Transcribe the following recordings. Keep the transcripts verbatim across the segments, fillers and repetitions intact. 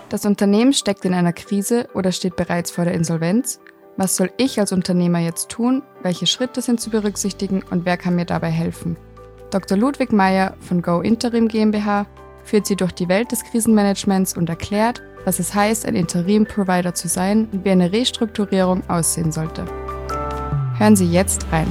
Das Unternehmen steckt in einer Krise oder steht bereits vor der Insolvenz. Was soll ich als Unternehmer jetzt tun? Welche Schritte sind zu berücksichtigen und wer kann mir dabei helfen? Doktor Ludwig Meyer von Go Interim GmbH führt Sie durch die Welt des Krisenmanagements und erklärt, was es heißt, ein Interim-Provider zu sein und wie eine Restrukturierung aussehen sollte. Hören Sie jetzt rein.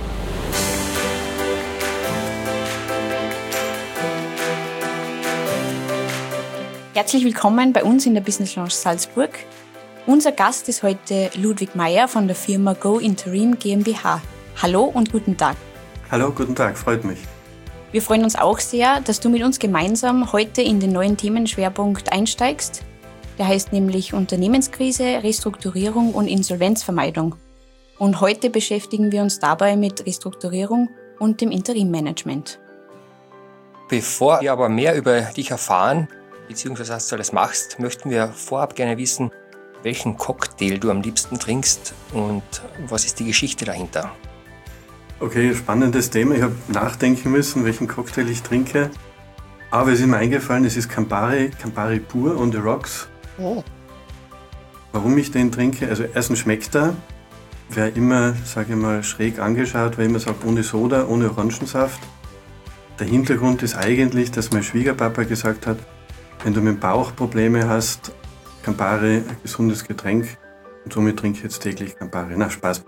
Herzlich willkommen bei uns in der Business Lounge Salzburg. Unser Gast ist heute Ludwig Meyer von der Firma Go Interim GmbH. Hallo und guten Tag. Hallo, guten Tag, freut mich. Wir freuen uns auch sehr, dass du mit uns gemeinsam heute in den neuen Themenschwerpunkt einsteigst. Der heißt nämlich Unternehmenskrise, Restrukturierung und Insolvenzvermeidung. Und heute beschäftigen wir uns dabei mit Restrukturierung und dem Interimmanagement. Bevor wir aber mehr über dich erfahren, beziehungsweise was du alles machst, möchten wir vorab gerne wissen, welchen Cocktail du am liebsten trinkst und was ist die Geschichte dahinter? Okay, spannendes Thema. Ich habe nachdenken müssen, welchen Cocktail ich trinke. Aber es ist mir eingefallen, es ist Campari, Campari pur on the rocks. Oh. Warum ich den trinke? Also erstens schmeckt er. Wer immer, sage ich mal, schräg angeschaut, wer immer sagt, ohne Soda, ohne Orangensaft. Der Hintergrund ist eigentlich, dass mein Schwiegerpapa gesagt hat, wenn du mit dem Bauch Probleme hast, Campari, ein gesundes Getränk. Und somit trinke ich jetzt täglich Campari. Na, Spaß.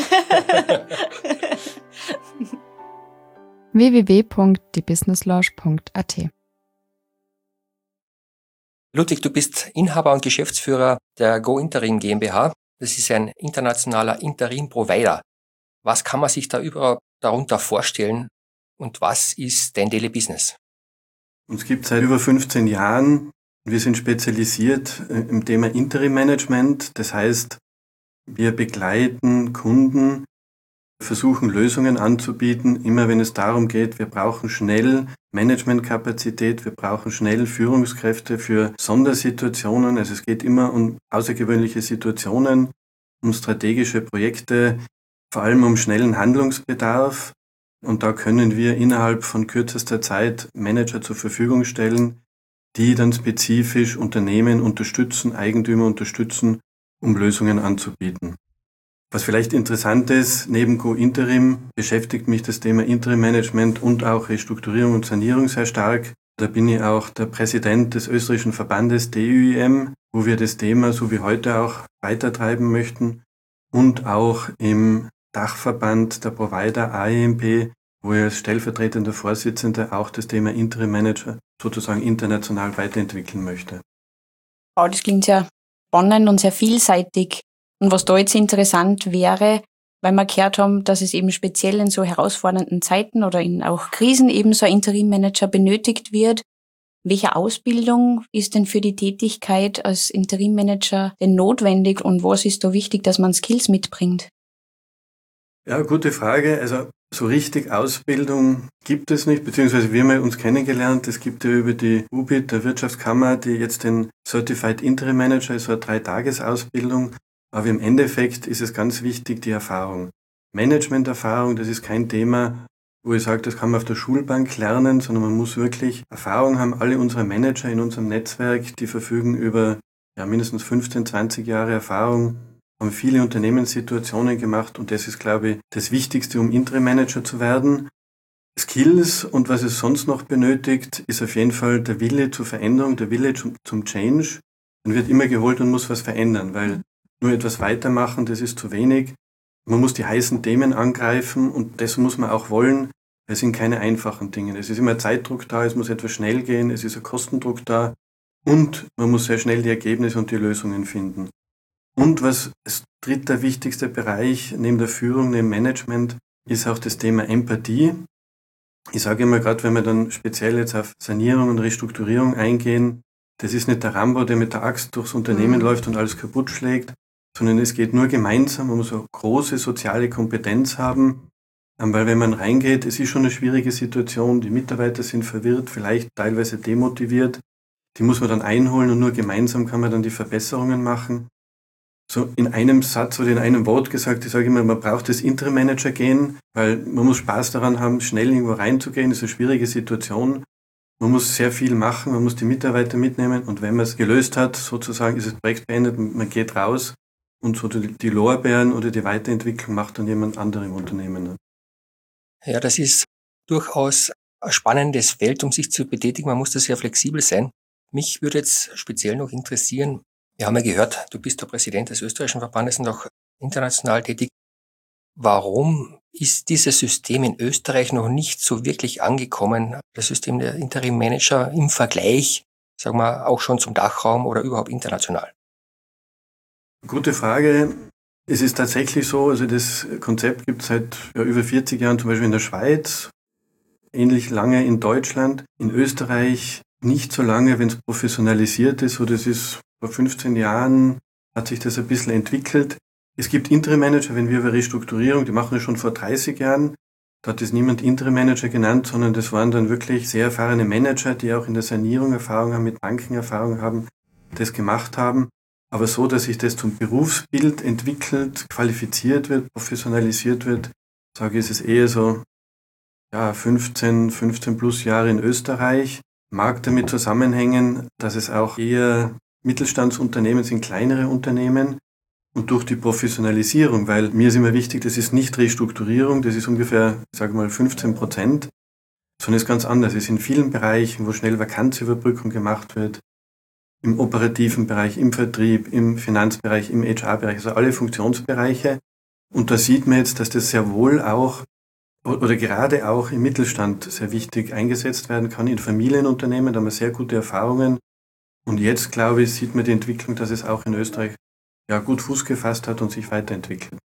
w w w punkt die business lounge punkt a t. Ludwig, du bist Inhaber und Geschäftsführer der Go Interim GmbH. Das ist ein internationaler Interim-Provider. Was kann man sich da überhaupt darunter vorstellen und was ist dein Daily Business? Uns gibt es seit über fünfzehn Jahren. Wir sind spezialisiert im Thema Interim-Management. Das heißt, wir begleiten Kunden, versuchen Lösungen anzubieten, immer wenn es darum geht, wir brauchen schnell Managementkapazität, wir brauchen schnell Führungskräfte für Sondersituationen. Also es geht immer um außergewöhnliche Situationen, um strategische Projekte, vor allem um schnellen Handlungsbedarf. Und da können wir innerhalb von kürzester Zeit Manager zur Verfügung stellen, die dann spezifisch Unternehmen unterstützen, Eigentümer unterstützen, um Lösungen anzubieten. Was vielleicht interessant ist, neben Go Interim beschäftigt mich das Thema Interim Management und auch Restrukturierung und Sanierung sehr stark. Da bin ich auch der Präsident des österreichischen Verbandes D Ü I M, wo wir das Thema so wie heute auch weitertreiben möchten und auch im Dachverband der Provider A E M P, wo ich als stellvertretender Vorsitzender auch das Thema Interim Manager sozusagen international weiterentwickeln möchte. Wow, das klingt sehr spannend und sehr vielseitig. Und was da jetzt interessant wäre, weil wir gehört haben, dass es eben speziell in so herausfordernden Zeiten oder in auch Krisen eben so ein Interimmanager benötigt wird. Welche Ausbildung ist denn für die Tätigkeit als Interimmanager denn notwendig und was ist da wichtig, dass man Skills mitbringt? Ja, gute Frage. Also so richtig Ausbildung gibt es nicht, beziehungsweise wir haben uns kennengelernt. Es gibt ja über die U B I T, der Wirtschaftskammer, die jetzt den Certified Interim Manager ist, so eine Drei-Tages-Ausbildung. Aber im Endeffekt ist es ganz wichtig, die Erfahrung. Management-Erfahrung, das ist kein Thema, wo ich sage, das kann man auf der Schulbank lernen, sondern man muss wirklich Erfahrung haben. Alle unsere Manager in unserem Netzwerk, die verfügen über ja, mindestens fünfzehn, zwanzig Jahre Erfahrung, haben viele Unternehmenssituationen gemacht und das ist, glaube ich, das Wichtigste, um Interim-Manager zu werden. Skills und was es sonst noch benötigt, ist auf jeden Fall der Wille zur Veränderung, der Wille zum, zum Change. Man wird immer geholt und muss was verändern, weil nur etwas weitermachen, das ist zu wenig. Man muss die heißen Themen angreifen und das muss man auch wollen. Es sind keine einfachen Dinge. Es ist immer Zeitdruck da, es muss etwas schnell gehen, es ist ein Kostendruck da und man muss sehr schnell die Ergebnisse und die Lösungen finden. Und was das dritte wichtigste Bereich neben der Führung, neben Management, ist auch das Thema Empathie. Ich sage immer gerade, wenn wir dann speziell jetzt auf Sanierung und Restrukturierung eingehen, das ist nicht der Rambo, der mit der Axt durchs Unternehmen mhm. läuft und alles kaputt schlägt, sondern es geht nur gemeinsam, man muss eine große soziale Kompetenz haben, weil wenn man reingeht, es ist schon eine schwierige Situation, die Mitarbeiter sind verwirrt, vielleicht teilweise demotiviert, die muss man dann einholen und nur gemeinsam kann man dann die Verbesserungen machen. So in einem Satz oder in einem Wort gesagt, ich sage immer, man braucht das Interim-Manager gehen, weil man muss Spaß daran haben, schnell irgendwo reinzugehen, das ist eine schwierige Situation. Man muss sehr viel machen, man muss die Mitarbeiter mitnehmen und wenn man es gelöst hat, sozusagen ist das Projekt beendet, man geht raus und so die, die Lorbeeren oder die Weiterentwicklung macht dann jemand anderes im Unternehmen. Ne? Ja, das ist durchaus ein spannendes Feld, um sich zu betätigen. Man muss da sehr flexibel sein. Mich würde jetzt speziell noch interessieren, wir haben ja gehört, du bist der Präsident des österreichischen Verbandes und auch international tätig. Warum ist dieses System in Österreich noch nicht so wirklich angekommen, das System der Interim-Manager im Vergleich, sagen wir, auch schon zum Dachraum oder überhaupt international? Gute Frage. Es ist tatsächlich so, also das Konzept gibt es seit ja, über vierzig Jahren zum Beispiel in der Schweiz, ähnlich lange in Deutschland, in Österreich nicht so lange, wenn es professionalisiert ist, so das ist vor fünfzehn Jahren hat sich das ein bisschen entwickelt. Es gibt Interim-Manager, wenn wir über Restrukturierung, die machen das schon vor dreißig Jahren, da hat es niemand Interim-Manager genannt, sondern das waren dann wirklich sehr erfahrene Manager, die auch in der Sanierung Erfahrung haben, mit Banken Erfahrung haben, das gemacht haben. Aber so, dass sich das zum Berufsbild entwickelt, qualifiziert wird, professionalisiert wird, sage ich, ist es eher so, ja, fünfzehn, fünfzehn plus Jahre in Österreich. Mag damit zusammenhängen, dass es auch eher Mittelstandsunternehmen sind, kleinere Unternehmen. Und durch die Professionalisierung, weil mir ist immer wichtig, das ist nicht Restrukturierung, das ist ungefähr, sage mal, fünfzehn Prozent, sondern es ist ganz anders. Es ist in vielen Bereichen, wo schnell Vakanzüberbrückung gemacht wird, im operativen Bereich, im Vertrieb, im Finanzbereich, im H R-Bereich, also alle Funktionsbereiche. Und da sieht man jetzt, dass das sehr wohl auch oder gerade auch im Mittelstand sehr wichtig eingesetzt werden kann, in Familienunternehmen, da haben wir sehr gute Erfahrungen. Und jetzt, glaube ich, sieht man die Entwicklung, dass es auch in Österreich ja gut Fuß gefasst hat und sich weiterentwickelt.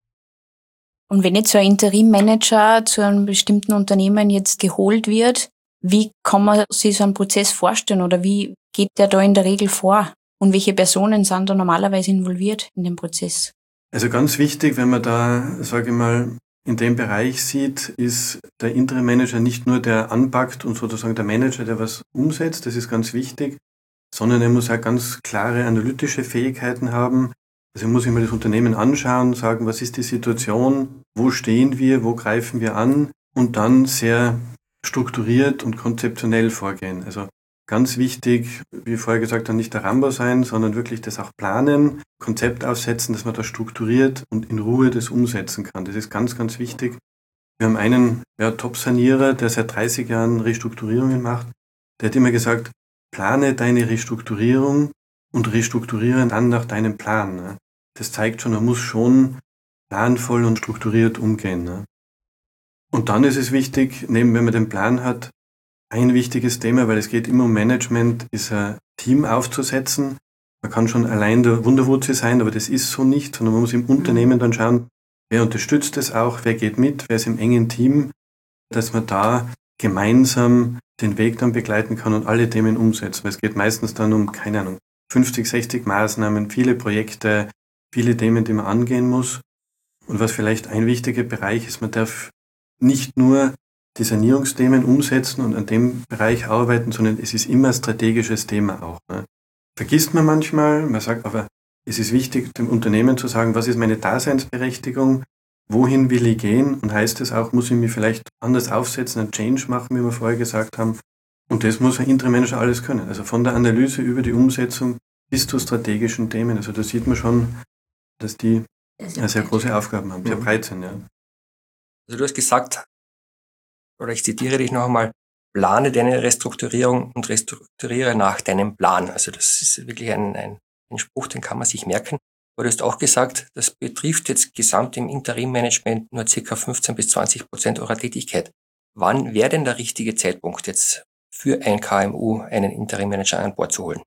Und wenn jetzt so ein Interim-Manager zu einem bestimmten Unternehmen jetzt geholt wird, wie kann man sich so einen Prozess vorstellen oder wie geht der da in der Regel vor? Und welche Personen sind da normalerweise involviert in den Prozess? Also ganz wichtig, wenn man da, sage ich mal, in dem Bereich sieht, ist der Interim-Manager nicht nur der anpackt und sozusagen der Manager, der was umsetzt, das ist ganz wichtig, sondern er muss auch ganz klare analytische Fähigkeiten haben. Also er muss sich mal das Unternehmen anschauen, sagen, was ist die Situation, wo stehen wir, wo greifen wir an und dann sehr strukturiert und konzeptionell vorgehen. Also ganz wichtig, wie vorher gesagt, dann nicht der Rambo sein, sondern wirklich das auch planen, Konzept aufsetzen, dass man das strukturiert und in Ruhe das umsetzen kann. Das ist ganz, ganz wichtig. Wir haben einen ja, Top-Sanierer, der seit dreißig Jahren Restrukturierungen macht. Der hat immer gesagt, plane deine Restrukturierung und restrukturiere dann nach deinem Plan. Das zeigt schon, man muss schon planvoll und strukturiert umgehen. Und dann ist es wichtig, neben wenn man den Plan hat, ein wichtiges Thema, weil es geht immer um Management, ist ein Team aufzusetzen. Man kann schon allein der Wunderwurzel sein, aber das ist so nicht, sondern man muss im Unternehmen dann schauen, wer unterstützt es auch, wer geht mit, wer ist im engen Team, dass man da gemeinsam den Weg dann begleiten kann und alle Themen umsetzen. Weil es geht meistens dann um, keine Ahnung, fünfzig, sechzig Maßnahmen, viele Projekte, viele Themen, die man angehen muss. Und was vielleicht ein wichtiger Bereich ist, man darf nicht nur die Sanierungsthemen umsetzen und an dem Bereich arbeiten, sondern es ist immer ein strategisches Thema auch. Ne? Vergisst man manchmal, man sagt aber, es ist wichtig, dem Unternehmen zu sagen, was ist meine Daseinsberechtigung, wohin will ich gehen und heißt es auch, muss ich mich vielleicht anders aufsetzen, einen Change machen, wie wir vorher gesagt haben. Und das muss ein Interim-Manager alles können. Also von der Analyse über die Umsetzung bis zu strategischen Themen. Also da sieht man schon, dass die sehr, sehr große Aufgaben haben, sehr breit sind. Ja. Also du hast gesagt, oder ich zitiere dich noch einmal, plane deine Restrukturierung und restrukturiere nach deinem Plan. Also das ist wirklich ein, ein, ein Spruch, den kann man sich merken. Aber du hast auch gesagt, das betrifft jetzt gesamt im Interim-Management nur ca. fünfzehn bis zwanzig Prozent eurer Tätigkeit. Wann wäre denn der richtige Zeitpunkt jetzt für ein K M U, einen Interim-Manager an Bord zu holen?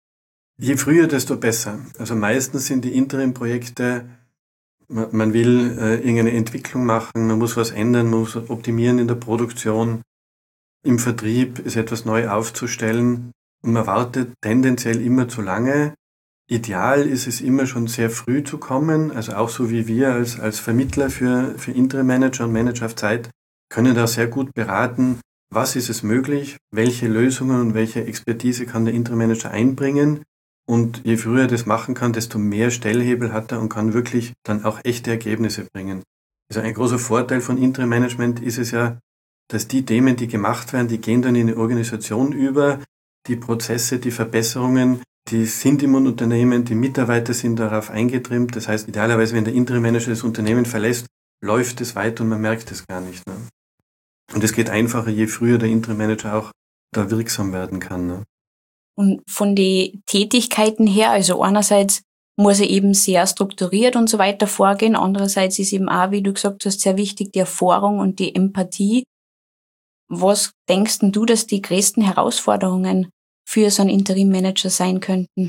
Je früher, desto besser. Also meistens sind die Interim-Projekte, man, man will äh, irgendeine Entwicklung machen, man muss was ändern, man muss optimieren in der Produktion, im Vertrieb ist etwas neu aufzustellen und man wartet tendenziell immer zu lange. Ideal ist es immer schon sehr früh zu kommen, also auch so wie wir als, als Vermittler für, für Interim-Manager und Manager auf Zeit können da sehr gut beraten, was ist es möglich, welche Lösungen und welche Expertise kann der Interim-Manager einbringen. Und je früher er das machen kann, desto mehr Stellhebel hat er und kann wirklich dann auch echte Ergebnisse bringen. Also ein großer Vorteil von Interim-Management ist es ja, dass die Themen, die gemacht werden, die gehen dann in die Organisation über, die Prozesse, die Verbesserungen, die sind im Unternehmen, die Mitarbeiter sind darauf eingetrimmt. Das heißt, idealerweise, wenn der Interim-Manager das Unternehmen verlässt, läuft es weiter und man merkt es gar nicht. Ne? Und es geht einfacher, je früher der Interim-Manager auch da wirksam werden kann. Ne? Und von den Tätigkeiten her, also einerseits muss er eben sehr strukturiert und so weiter vorgehen, andererseits ist eben auch, wie du gesagt hast, sehr wichtig die Erfahrung und die Empathie. Was denkst denn du, dass die größten Herausforderungen für so einen Interim-Manager sein könnten?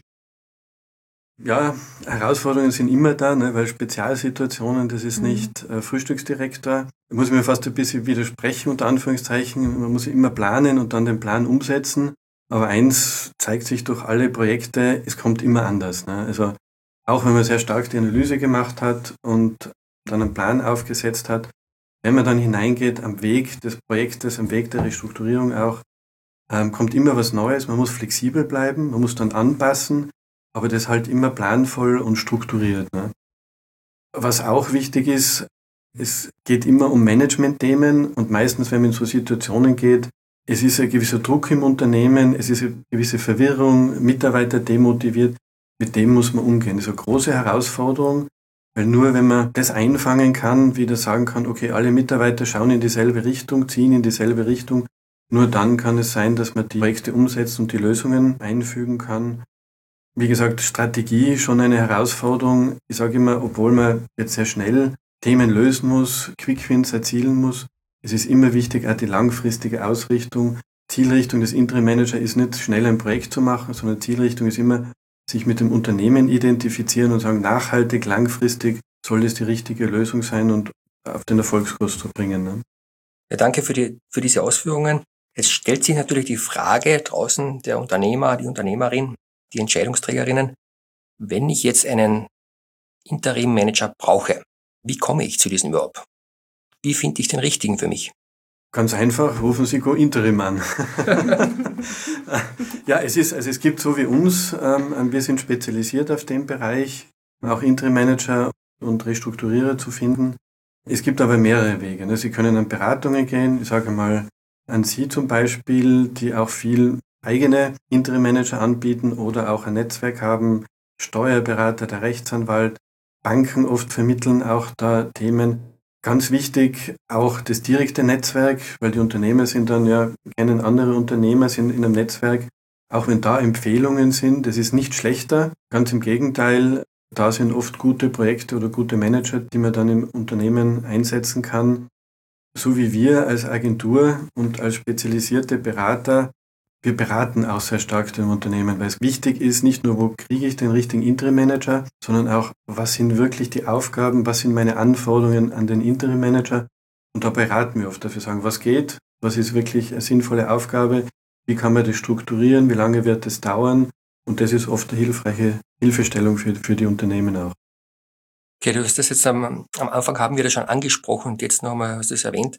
Ja, Herausforderungen sind immer da, ne, weil Spezialsituationen, das ist mhm. nicht äh, Frühstücksdirektor. Da muss ich mir fast ein bisschen widersprechen, unter Anführungszeichen. Man muss immer planen und dann den Plan umsetzen. Aber eins zeigt sich durch alle Projekte, es kommt immer anders. Ne? Also auch wenn man sehr stark die Analyse gemacht hat und dann einen Plan aufgesetzt hat, wenn man dann hineingeht am Weg des Projektes, am Weg der Restrukturierung auch, ähm, kommt immer was Neues. Man muss flexibel bleiben, man muss dann anpassen, aber das halt immer planvoll und strukturiert. Ne? Was auch wichtig ist, es geht immer um Management-Themen und meistens, wenn man in so Situationen geht, es ist ein gewisser Druck im Unternehmen, es ist eine gewisse Verwirrung, Mitarbeiter demotiviert, mit dem muss man umgehen. Das ist eine große Herausforderung, weil nur wenn man das einfangen kann, wieder sagen kann, okay, alle Mitarbeiter schauen in dieselbe Richtung, ziehen in dieselbe Richtung, nur dann kann es sein, dass man die Projekte umsetzt und die Lösungen einfügen kann. Wie gesagt, Strategie schon eine Herausforderung. Ich sage immer, obwohl man jetzt sehr schnell Themen lösen muss, Quick-Wins erzielen muss, es ist immer wichtig, auch die langfristige Ausrichtung. Zielrichtung des Interim-Manager ist nicht schnell ein Projekt zu machen, sondern Zielrichtung ist immer, sich mit dem Unternehmen identifizieren und sagen, nachhaltig, langfristig soll das die richtige Lösung sein und auf den Erfolgskurs zu bringen. Ne? Ja, danke für die, für diese Ausführungen. Jetzt stellt sich natürlich die Frage draußen der Unternehmer, die Unternehmerin, die Entscheidungsträgerinnen, wenn ich jetzt einen Interim-Manager brauche, wie komme ich zu diesem überhaupt? Wie finde ich den richtigen für mich? Ganz einfach, rufen Sie Go Interim an. Ja, es ist, also es gibt so wie uns, ähm, wir sind spezialisiert auf dem Bereich, auch Interim-Manager und Restrukturierer zu finden. Es gibt aber mehrere Wege. Ne? Sie können an Beratungen gehen, ich sage mal an Sie zum Beispiel, die auch viel eigene Interim-Manager anbieten oder auch ein Netzwerk haben, Steuerberater, der Rechtsanwalt, Banken oft vermitteln auch da Themen. Ganz wichtig auch das direkte Netzwerk, weil die Unternehmer sind dann ja, kennen andere Unternehmer, sind in einem Netzwerk. Auch wenn da Empfehlungen sind, das ist nicht schlechter. Ganz im Gegenteil, da sind oft gute Projekte oder gute Manager, die man dann im Unternehmen einsetzen kann. So wie wir als Agentur und als spezialisierte Berater, wir beraten auch sehr stark dem Unternehmen, weil es wichtig ist, nicht nur, wo kriege ich den richtigen Interim-Manager, sondern auch, was sind wirklich die Aufgaben, was sind meine Anforderungen an den Interim-Manager. Und da beraten wir oft dafür, sagen, was geht, was ist wirklich eine sinnvolle Aufgabe, wie kann man das strukturieren, wie lange wird das dauern. Und das ist oft eine hilfreiche Hilfestellung für, für die Unternehmen auch. Okay, du hast das jetzt am, am Anfang haben wir das schon angesprochen und jetzt nochmal hast du es erwähnt.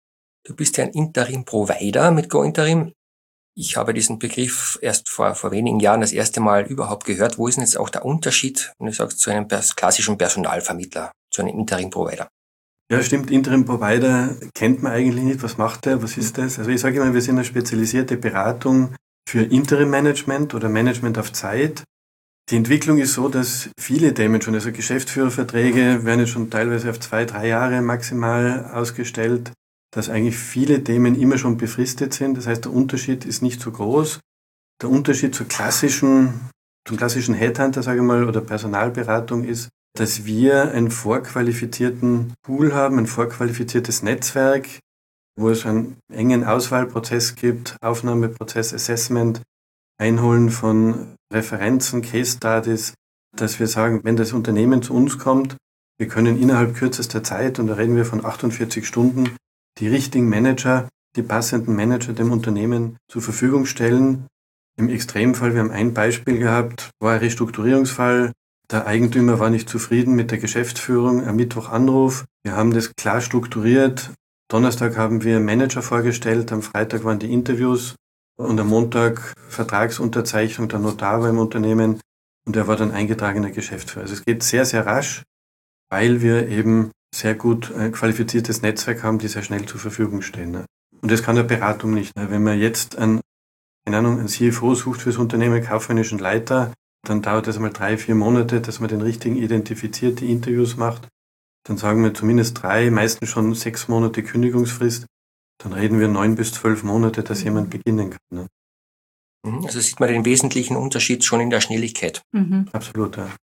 Du bist ja ein Interim-Provider mit Go Interim. Ich habe diesen Begriff erst vor, vor wenigen Jahren das erste Mal überhaupt gehört. Wo ist denn jetzt auch der Unterschied, wenn du sagst, zu einem pers- klassischen Personalvermittler, zu einem Interim-Provider? Ja, stimmt. Interim-Provider kennt man eigentlich nicht. Was macht der? Was ist das? Also ich sage immer, wir sind eine spezialisierte Beratung für Interim-Management oder Management auf Zeit. Die Entwicklung ist so, dass viele Themen schon, also Geschäftsführerverträge werden jetzt schon teilweise auf zwei, drei Jahre maximal ausgestellt, dass eigentlich viele Themen immer schon befristet sind. Das heißt, der Unterschied ist nicht so groß. Der Unterschied zur klassischen, zum klassischen Headhunter, sage ich mal, oder Personalberatung ist, dass wir einen vorqualifizierten Pool haben, ein vorqualifiziertes Netzwerk, wo es einen engen Auswahlprozess gibt, Aufnahmeprozess, Assessment, Einholen von Referenzen, Case Studies, dass wir sagen, wenn das Unternehmen zu uns kommt, wir können innerhalb kürzester Zeit, und da reden wir von achtundvierzig Stunden, die richtigen Manager, die passenden Manager dem Unternehmen zur Verfügung stellen. Im Extremfall, wir haben ein Beispiel gehabt, war ein Restrukturierungsfall. Der Eigentümer war nicht zufrieden mit der Geschäftsführung, am Mittwoch Anruf. Wir haben das klar strukturiert. Donnerstag haben wir Manager vorgestellt, am Freitag waren die Interviews und am Montag Vertragsunterzeichnung, der Notar war im Unternehmen und er war dann eingetragener Geschäftsführer. Also es geht sehr, sehr rasch, weil wir eben sehr gut ein qualifiziertes Netzwerk haben, die sehr schnell zur Verfügung stehen. Und das kann eine Beratung nicht. Wenn man jetzt einen, keine Ahnung, einen C F O sucht fürs Unternehmen, kaufmännischen Leiter, dann dauert das mal drei, vier Monate, dass man den richtigen identifiziert, die Interviews macht. Dann sagen wir zumindest drei, meistens schon sechs Monate Kündigungsfrist. Dann reden wir neun bis zwölf Monate, dass jemand beginnen kann. Ne? Also sieht man den wesentlichen Unterschied schon in der Schnelligkeit. Mhm. Absolut, ja.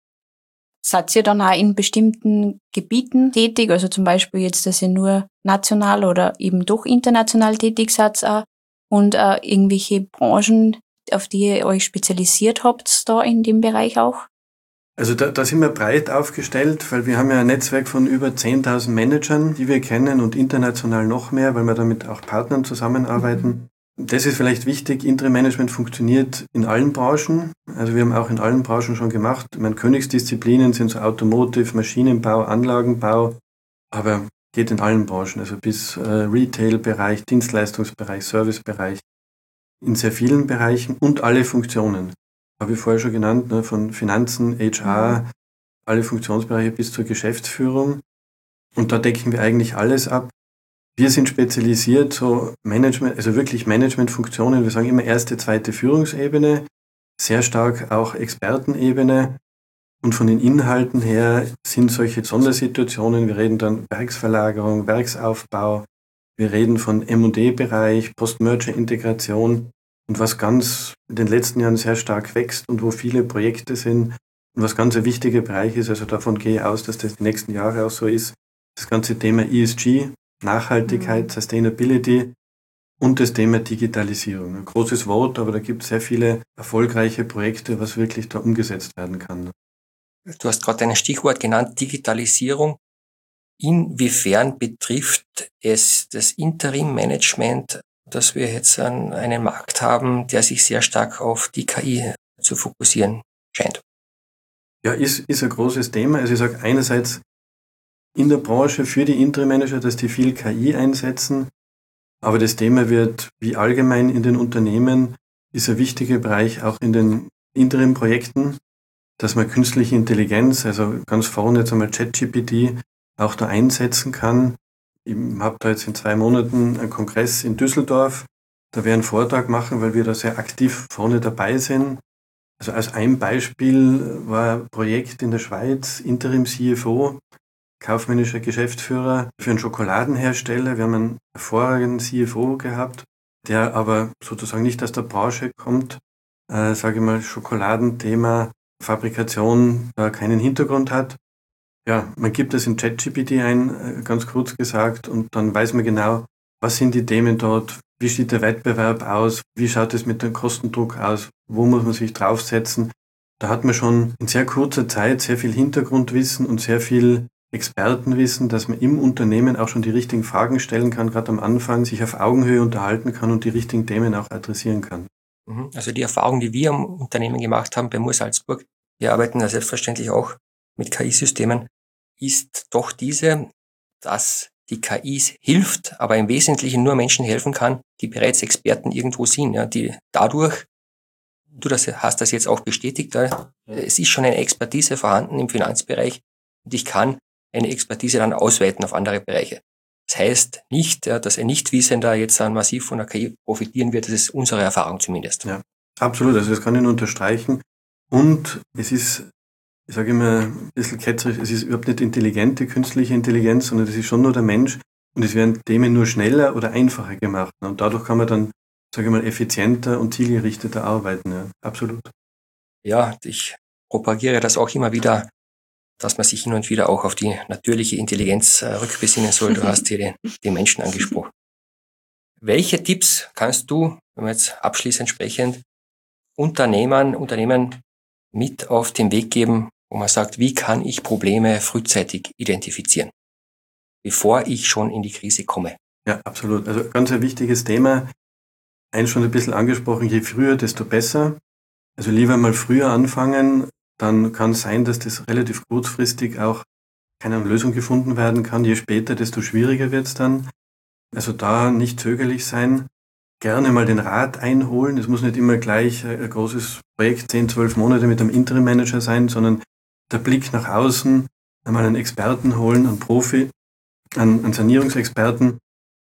Seid ihr dann auch in bestimmten Gebieten tätig? Also zum Beispiel jetzt, dass ihr nur national oder eben doch international tätig seid auch, und äh, irgendwelche Branchen, auf die ihr euch spezialisiert habt, da in dem Bereich auch? Also da, da sind wir breit aufgestellt, weil wir haben ja ein Netzwerk von über zehntausend Managern, die wir kennen und international noch mehr, weil wir damit auch Partnern zusammenarbeiten. Das ist vielleicht wichtig, Interim-Management funktioniert in allen Branchen. Also wir haben auch in allen Branchen schon gemacht. Meine Königsdisziplinen sind so Automotive, Maschinenbau, Anlagenbau, aber geht in allen Branchen, also bis äh, Retail-Bereich, Dienstleistungsbereich, Servicebereich, in sehr vielen Bereichen und alle Funktionen. Habe ich vorher schon genannt, ne, von Finanzen, H R, alle Funktionsbereiche bis zur Geschäftsführung. Und da decken wir eigentlich alles ab. Wir sind spezialisiert, so Management, also wirklich Managementfunktionen. Wir sagen immer erste, zweite Führungsebene, sehr stark auch Expertenebene. Und von den Inhalten her sind solche Sondersituationen. Wir reden dann Werksverlagerung, Werksaufbau. Wir reden von M und E-Bereich, Post-Merger-Integration. Und was ganz in den letzten Jahren sehr stark wächst und wo viele Projekte sind und was ganz ein wichtiger Bereich ist, also davon gehe ich aus, dass das die nächsten Jahre auch so ist, das ganze Thema E S G, Nachhaltigkeit, mhm. Sustainability und das Thema Digitalisierung. Ein großes Wort, aber da gibt es sehr viele erfolgreiche Projekte, was wirklich da umgesetzt werden kann. Du hast gerade ein Stichwort genannt, Digitalisierung. Inwiefern betrifft es das Interim-Management, dass wir jetzt einen Markt haben, der sich sehr stark auf die K I zu fokussieren scheint? Ja, ist, ist ein großes Thema. Also ich sage einerseits in der Branche für die Interim-Manager, dass die viel K I einsetzen, aber das Thema wird wie allgemein in den Unternehmen, ist ein wichtiger Bereich auch in den Interim-Projekten, dass man künstliche Intelligenz, also ganz vorne jetzt einmal ChatGPT, auch da einsetzen kann. Ich habe da jetzt in zwei Monaten einen Kongress in Düsseldorf. Da werde ich einen Vortrag machen, weil wir da sehr aktiv vorne dabei sind. Also als ein Beispiel war ein Projekt in der Schweiz, Interim C F O, kaufmännischer Geschäftsführer für einen Schokoladenhersteller. Wir haben einen hervorragenden C F O gehabt, der aber sozusagen nicht aus der Branche kommt, äh, sage ich mal, Schokoladenthema, Fabrikation, äh, keinen Hintergrund hat. Ja, man gibt das in ChatGPT ein, ganz kurz gesagt, und dann weiß man genau, was sind die Themen dort, wie sieht der Wettbewerb aus, wie schaut es mit dem Kostendruck aus, wo muss man sich draufsetzen. Da hat man schon in sehr kurzer Zeit sehr viel Hintergrundwissen und sehr viel Expertenwissen, dass man im Unternehmen auch schon die richtigen Fragen stellen kann, gerade am Anfang sich auf Augenhöhe unterhalten kann und die richtigen Themen auch adressieren kann. Also die Erfahrung, die wir am Unternehmen gemacht haben bei Moore Salzburg, wir arbeiten ja selbstverständlich auch mit K I-Systemen, ist doch diese, dass die K I hilft, aber im Wesentlichen nur Menschen helfen kann, die bereits Experten irgendwo sind, ja, die dadurch, du das, hast das jetzt auch bestätigt, ja, es ist schon eine Expertise vorhanden im Finanzbereich und ich kann eine Expertise dann ausweiten auf andere Bereiche. Das heißt nicht, ja, dass ein Nichtwissender jetzt dann massiv von der K I profitieren wird, das ist unsere Erfahrung zumindest. Ja, absolut, also das kann ich nur unterstreichen. Und es ist, ich sage immer ein bisschen ketzerisch, es ist überhaupt nicht intelligente künstliche Intelligenz, sondern es ist schon nur der Mensch und es werden Themen nur schneller oder einfacher gemacht. Und dadurch kann man dann, sage ich mal, effizienter und zielgerichteter arbeiten. Ja, absolut. Ja, ich propagiere das auch immer wieder, dass man sich hin und wieder auch auf die natürliche Intelligenz äh, rückbesinnen soll. Du hast hier den, den Menschen angesprochen. Welche Tipps kannst du, wenn wir jetzt abschließend sprechen, Unternehmern, Unternehmen mit auf den Weg geben, wo man sagt, wie kann ich Probleme frühzeitig identifizieren, bevor ich schon in die Krise komme? Ja, absolut. Also ganz ein wichtiges Thema. Eins schon ein bisschen angesprochen, je früher, desto besser. Also lieber mal früher anfangen, dann kann es sein, dass das relativ kurzfristig auch keine Lösung gefunden werden kann. Je später, desto schwieriger wird es dann. Also da nicht zögerlich sein, gerne mal den Rat einholen. Es muss nicht immer gleich ein großes Projekt, zehn, zwölf Monate mit einem Interim-Manager sein, sondern der Blick nach außen, einmal einen Experten holen, einen Profi, einen, einen Sanierungsexperten,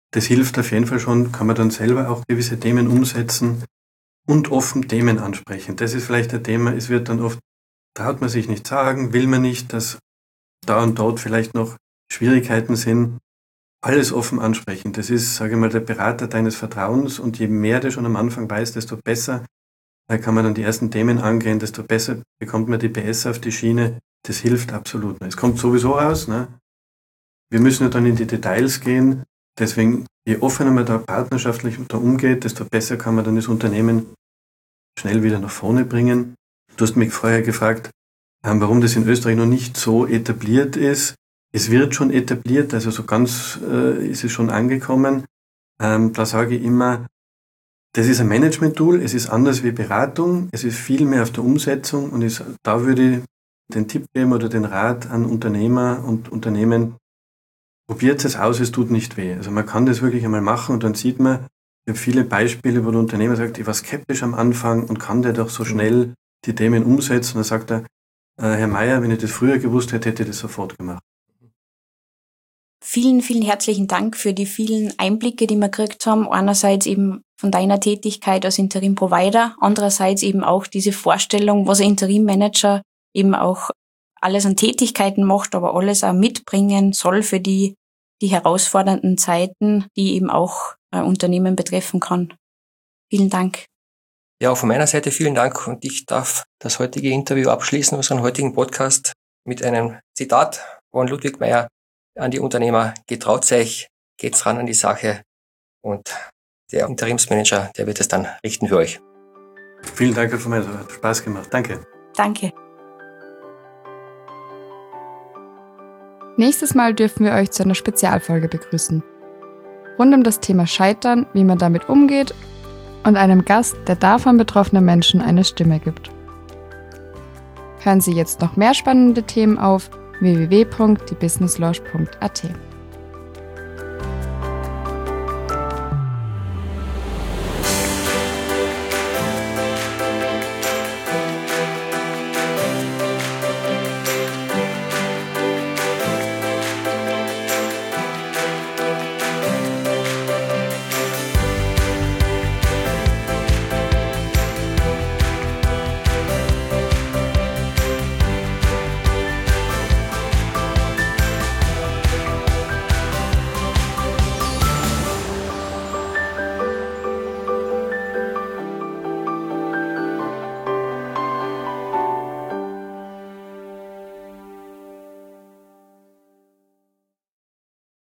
das hilft auf jeden Fall schon, kann man dann selber auch gewisse Themen umsetzen und offen Themen ansprechen. Das ist vielleicht ein Thema, es wird dann oft, traut man sich nicht sagen, will man nicht, dass da und dort vielleicht noch Schwierigkeiten sind. Alles offen ansprechen. Das ist, sage ich mal, der Berater deines Vertrauens und je mehr der schon am Anfang weiß, desto besser da kann man dann die ersten Themen angehen, desto besser bekommt man die P S auf die Schiene. Das hilft absolut. Es kommt sowieso raus. Ne? Wir müssen ja dann in die Details gehen. Deswegen, je offener man da partnerschaftlich da umgeht, desto besser kann man dann das Unternehmen schnell wieder nach vorne bringen. Du hast mich vorher gefragt, warum das in Österreich noch nicht so etabliert ist. Es wird schon etabliert, also so ganz äh, ist es schon angekommen. Ähm, da sage ich immer, das ist ein Management-Tool, es ist anders wie Beratung, es ist viel mehr auf der Umsetzung und ist, da würde ich den Tipp geben oder den Rat an Unternehmer und Unternehmen, probiert es aus, es tut nicht weh. Also man kann das wirklich einmal machen und dann sieht man, ich habe viele Beispiele, wo der Unternehmer sagt, ich war skeptisch am Anfang und kann der doch so schnell die Themen umsetzen. Und dann sagt er, äh, Herr Meier, wenn ich das früher gewusst hätte, hätte ich das sofort gemacht. Vielen, vielen herzlichen Dank für die vielen Einblicke, die wir gekriegt haben. Einerseits eben von deiner Tätigkeit als Interim-Provider, andererseits eben auch diese Vorstellung, was ein Interim-Manager eben auch alles an Tätigkeiten macht, aber alles auch mitbringen soll für die, die herausfordernden Zeiten, die eben auch ein Unternehmen betreffen kann. Vielen Dank. Ja, von meiner Seite vielen Dank und ich darf das heutige Interview abschließen, unseren heutigen Podcast mit einem Zitat von Ludwig Meier an die Unternehmer: Getraut euch, geht's ran an die Sache und der Interimsmanager, der wird es dann richten für euch. Vielen Dank, Herr Vermeier, hat Spaß gemacht. Danke. Danke. Nächstes Mal dürfen wir euch zu einer Spezialfolge begrüßen. Rund um das Thema Scheitern, wie man damit umgeht und einem Gast, der davon betroffenen Menschen eine Stimme gibt. Hören Sie jetzt noch mehr spannende Themen auf w w w punkt die business lounge punkt a t.